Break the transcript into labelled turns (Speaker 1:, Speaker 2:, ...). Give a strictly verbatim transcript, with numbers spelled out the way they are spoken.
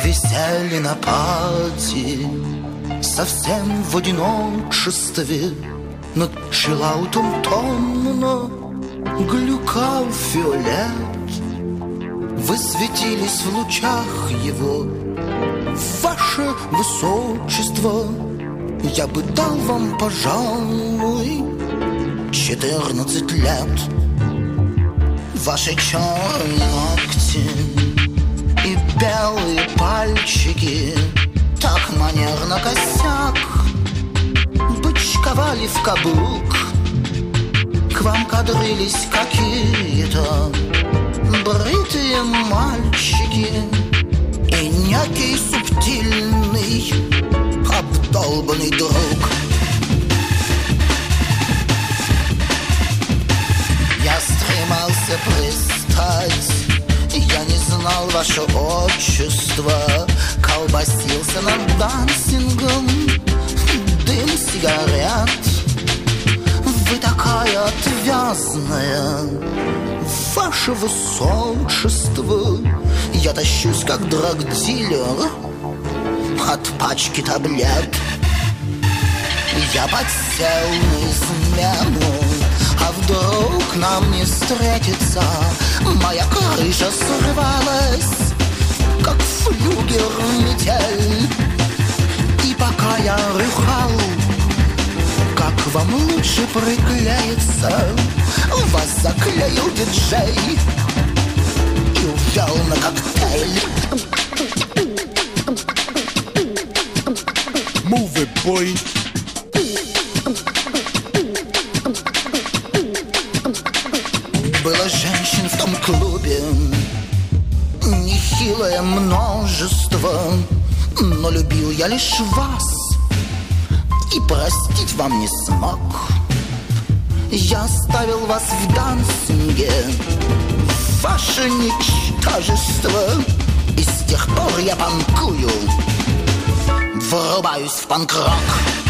Speaker 1: висели на пати, совсем в одиночестве. Над чилаутом томно глюкал фиолет. Вы светились в лучах его, ваше высочество. Я бы дал вам, пожалуй, четырнадцать лет. Ваши черные ногти и белые пальчики так манерно косяк бычковали в каблук. К вам кадрились какие-то бритые мальчики и некий субтильный обдолбанный друг. Я стремался пристать, я не знал ваше отчество, колбасился над дансингом, дым сигарет. Вы такая отвязная, ваше высочество. Я тащусь, как драгдилер от пачки таблет. Я подсел на измену, а вдруг нам не встретится? Моя крыша срывалась, как флюгер метель. И пока я рыхал, как вам лучше приклеиться, вас заклеил диджей и увел на коктейль.
Speaker 2: Move it, boy.
Speaker 1: Было женщин в том клубе нехилое множество, но любил я лишь вас и простить вам не смог. Я оставил вас в дансинге, ваше ничтожество, и с тех пор я панкую, врубаюсь в панк-рок.